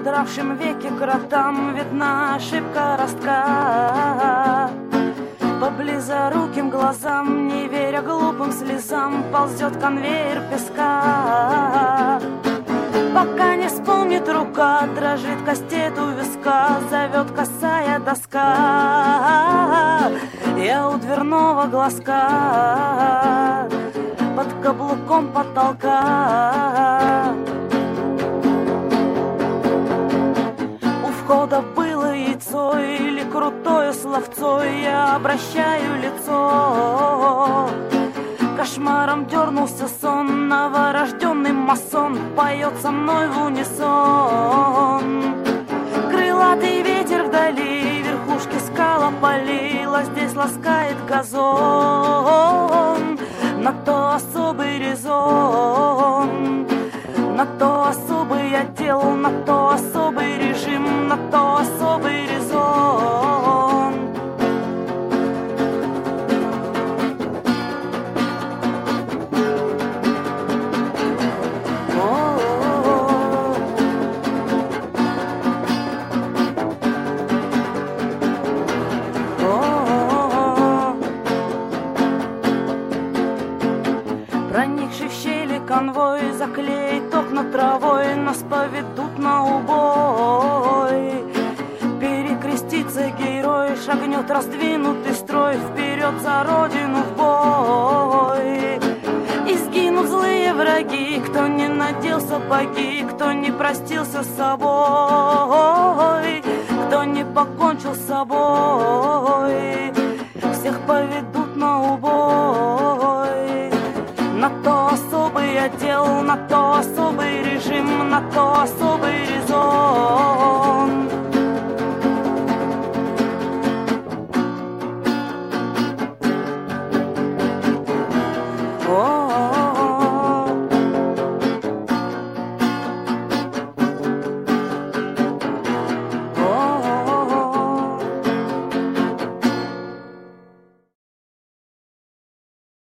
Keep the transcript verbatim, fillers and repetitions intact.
задравшим веки кротам видна ошибка ростка. По близоруким глазам, не веря глупым слезам, ползет конвейер песка. Пока не вспомнит рука, дрожит кастет у виска, зовет косая доска. Я у дверного глазка, под каблуком потолка. У входа было яйцо или крутое словцо, я обращаю лицо. Кошмаром дернулся сон, новорожденный масон поет со мной в унисон. Крылатый ветер вдали, верхушки скал опалила, здесь ласкает газон. На то особый резон, на то особый отдел, на то особый режим, на то особый резон. Проникший в щели конвой заклеит окна травой, нас поведут на убой. Перекрестится герой, шагнет раздвинутый строй, вперед за родину в бой. И сгинут злые враги, кто не надел сапоги, кто не простился с собой, кто не покончил с собой.